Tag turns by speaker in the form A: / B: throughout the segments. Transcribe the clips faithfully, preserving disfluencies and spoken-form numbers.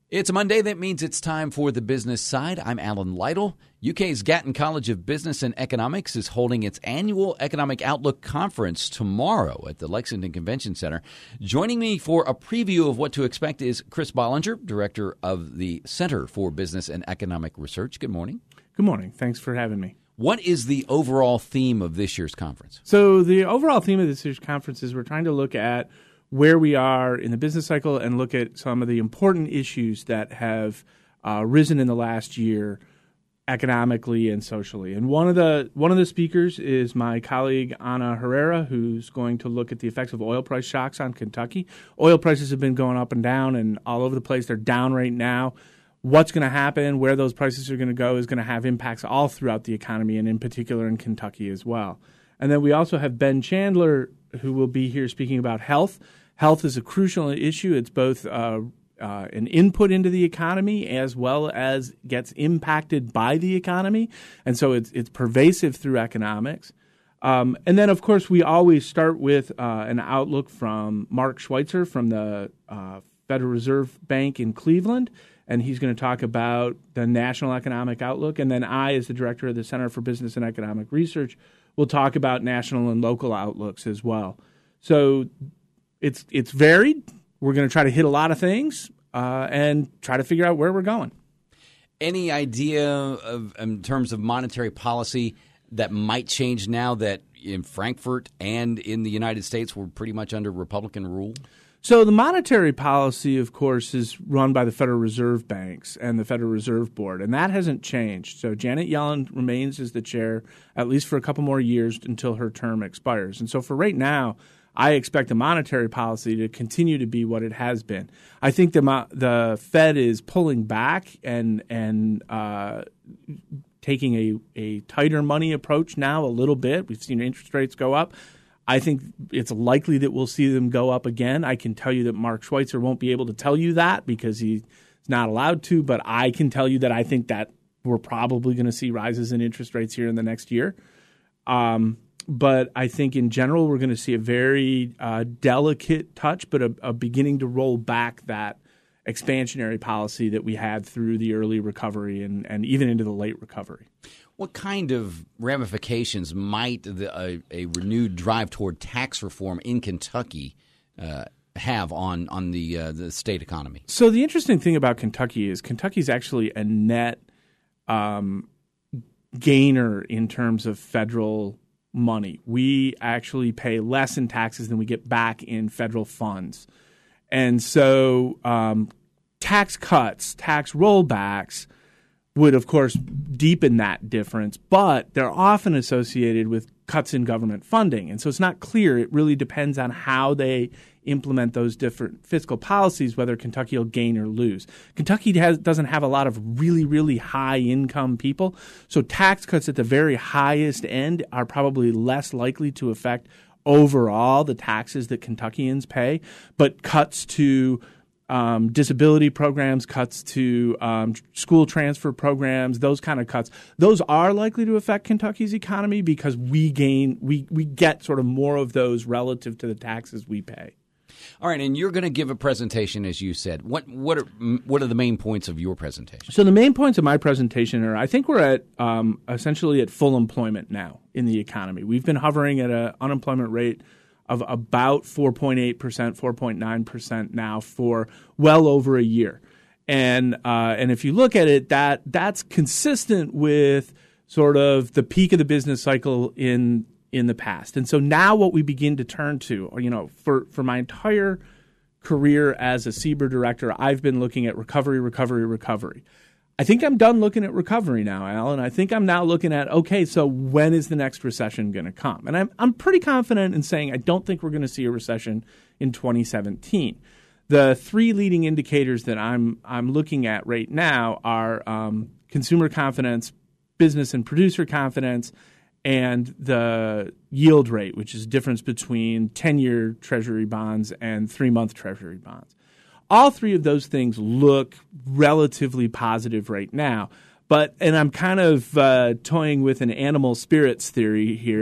A: It's a Monday. That means it's time for the business side. I'm Alan Lytle. U K's Gatton College of Business and Economics is holding its annual Economic Outlook Conference tomorrow at the Lexington Convention Center. Joining me for a preview of what to expect is Chris Bollinger, Director of the Center for Business and Economic Research. Good morning.
B: Good morning. Thanks for having me.
A: What is the overall theme of this year's conference?
B: So the overall theme of this year's conference is we're trying to look at where we are in the business cycle and look at some of the important issues that have uh, risen in the last year economically and socially. And one of the one of the speakers is my colleague Ana Herrera, who's going to look at the effects of oil price shocks on Kentucky. Oil prices have been going up and down and all over the place. They're down right now. What's going to happen, where those prices are going to go, is going to have impacts all throughout the economy and in particular in Kentucky as well. And then we also have Ben Chandler, who will be here speaking about health. Health is a crucial issue. It's both uh, uh, an input into the economy as well as gets impacted by the economy. And so it's it's pervasive through economics. Um, and then, of course, we always start with uh, an outlook from Mark Schweitzer from the uh, Federal Reserve Bank in Cleveland. And he's going to talk about the national economic outlook. And then I, as the director of the Center for Business and Economic Research, will talk about national and local outlooks as well. So It's it's varied. We're going to try to hit a lot of things uh, and try to figure out where we're going.
A: Any idea of, in terms of monetary policy, that might change now that in Frankfurt and in the United States we're pretty much under Republican rule?
B: So the monetary policy, of course, is run by the Federal Reserve Banks and the Federal Reserve Board, and that hasn't changed. So Janet Yellen remains as the chair at least for a couple more years until her term expires. And so for right now, I expect the monetary policy to continue to be what it has been. I think the the Fed is pulling back and and uh, taking a, a tighter money approach now a little bit. We've seen interest rates go up. I think it's likely that we'll see them go up again. I can tell you that Mark Schweitzer won't be able to tell you that because he's not allowed to, but I can tell you that I think that we're probably going to see rises in interest rates here in the next year. Um But I think in general we're going to see a very uh, delicate touch, but a, a beginning to roll back that expansionary policy that we had through the early recovery and, and even into the late recovery.
A: What kind of ramifications might the, a, a renewed drive toward tax reform in Kentucky uh, have on on the uh, the state economy?
B: So the interesting thing about Kentucky is Kentucky is actually a net um, gainer in terms of federal money. We actually pay less in taxes than we get back in federal funds. And so um, tax cuts, tax rollbacks would, of course, deepen that difference, but they're often associated with cuts in government funding. And so it's not clear. It really depends on how they implement those different fiscal policies, whether Kentucky will gain or lose. Kentucky has, doesn't have a lot of really, really high-income people, so tax cuts at the very highest end are probably less likely to affect overall the taxes that Kentuckians pay, but cuts to um, disability programs, cuts to um, school transfer programs, those kind of cuts, those are likely to affect Kentucky's economy because we gain, we, we get sort of more of those relative to the taxes we pay.
A: All right, and you're going to give a presentation, as you said. What what are what are the main points of your presentation?
B: So the main points of my presentation are, I think we're at um, essentially at full employment now in the economy. We've been hovering at an unemployment rate of about four point eight percent, four point nine percent now for well over a year. And uh, and if you look at it, that that's consistent with sort of the peak of the business cycle in in the past. And so now what we begin to turn to, you know, for, for my entire career as a C B R director, I've been looking at recovery, recovery, recovery. I think I'm done looking at recovery now, Alan. I think I'm now looking at, okay, so when is the next recession going to come? And I'm I'm pretty confident in saying I don't think we're going to see a recession in twenty seventeen. The three leading indicators that I'm I'm looking at right now are um, consumer confidence, business and producer confidence, and the yield rate, which is the difference between ten-year Treasury bonds and three-month Treasury bonds. All three of those things look relatively positive right now. But, and I'm kind of uh, toying with an animal spirits theory here,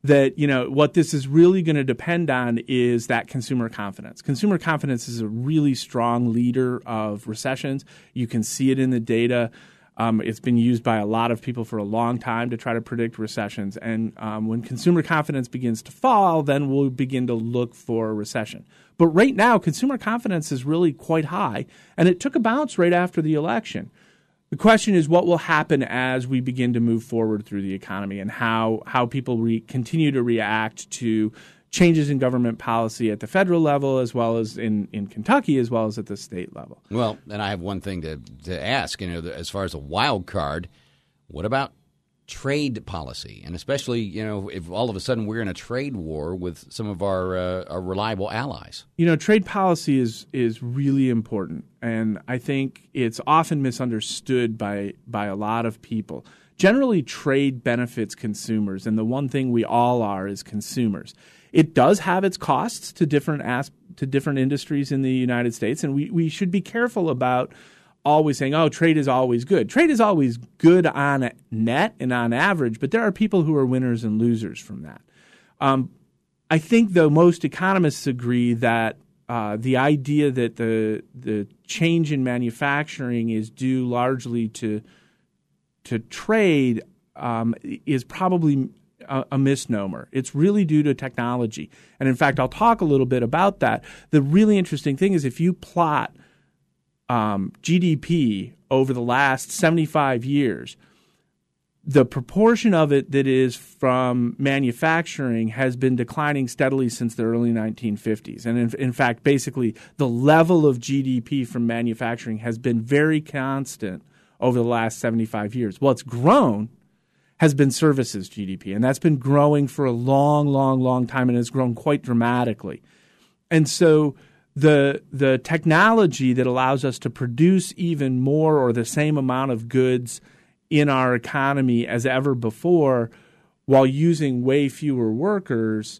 B: that, you know, what this is really going to depend on is that consumer confidence. Consumer confidence is a really strong leader of recessions. You can see it in the data. Um, it's been used by a lot of people for a long time to try to predict recessions. And um, when consumer confidence begins to fall, then we'll begin to look for a recession. But right now, consumer confidence is really quite high, and it took a bounce right after the election. The question is what will happen as we begin to move forward through the economy and how, how people re- continue to react to changes in government policy at the federal level as well as in, in Kentucky as well as at the state level.
A: Well, and I have one thing to, to ask, you know, as far as a wild card, what about trade policy? And especially, you know, if all of a sudden we're in a trade war with some of our, uh, our reliable allies.
B: You know, trade policy is is really important, and I think it's often misunderstood by by a lot of people. Generally, trade benefits consumers, and the one thing we all are is consumers. It does have its costs to different as, to different industries in the United States, and we, we should be careful about always saying, oh, trade is always good. Trade is always good on net and on average, but there are people who are winners and losers from that. Um, I think, though, most economists agree that uh, the idea that the the change in manufacturing is due largely to to trade um, is probably a, a misnomer. It's really due to technology. And in fact, I'll talk a little bit about that. The really interesting thing is if you plot um, G D P over the last seventy-five years, the proportion of it that is from manufacturing has been declining steadily since the early nineteen fifties. And in, in fact, basically, the level of G D P from manufacturing has been very constant over the last seventy-five years. What's grown has been services G D P, and that's been growing for a long, long, long time, and has grown quite dramatically. And so the the technology that allows us to produce even more or the same amount of goods in our economy as ever before while using way fewer workers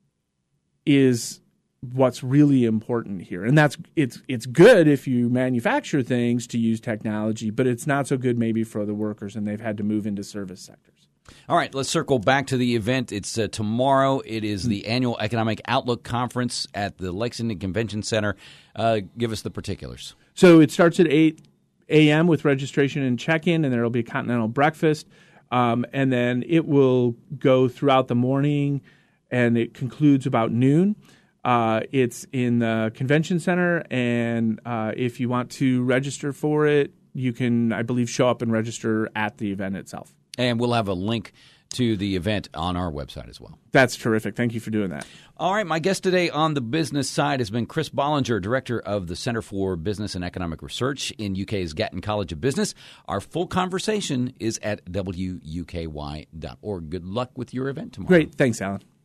B: is what's really important here. And that's it's it's good if you manufacture things to use technology, but it's not so good maybe for the workers, and they've had to move into service sectors.
A: All right, let's circle back to the event. It's uh, tomorrow. It is the annual Economic Outlook Conference at the Lexington Convention Center. Uh, give us the particulars.
B: So it starts at eight a.m. with registration and check-in, and there will be a continental breakfast. Um, and then it will go throughout the morning, and it concludes about noon. Uh, it's in the convention center, and uh, if you want to register for it, you can, I believe, show up and register at the event itself.
A: And we'll have a link to the event on our website as well.
B: That's terrific. Thank you for doing that.
A: All right. My guest today on the business side has been Chris Bollinger, Director of the Center for Business and Economic Research in U K's Gatton College of Business. Our full conversation is at W U K Y dot org. Good luck with your event tomorrow.
B: Great. Thanks, Alan.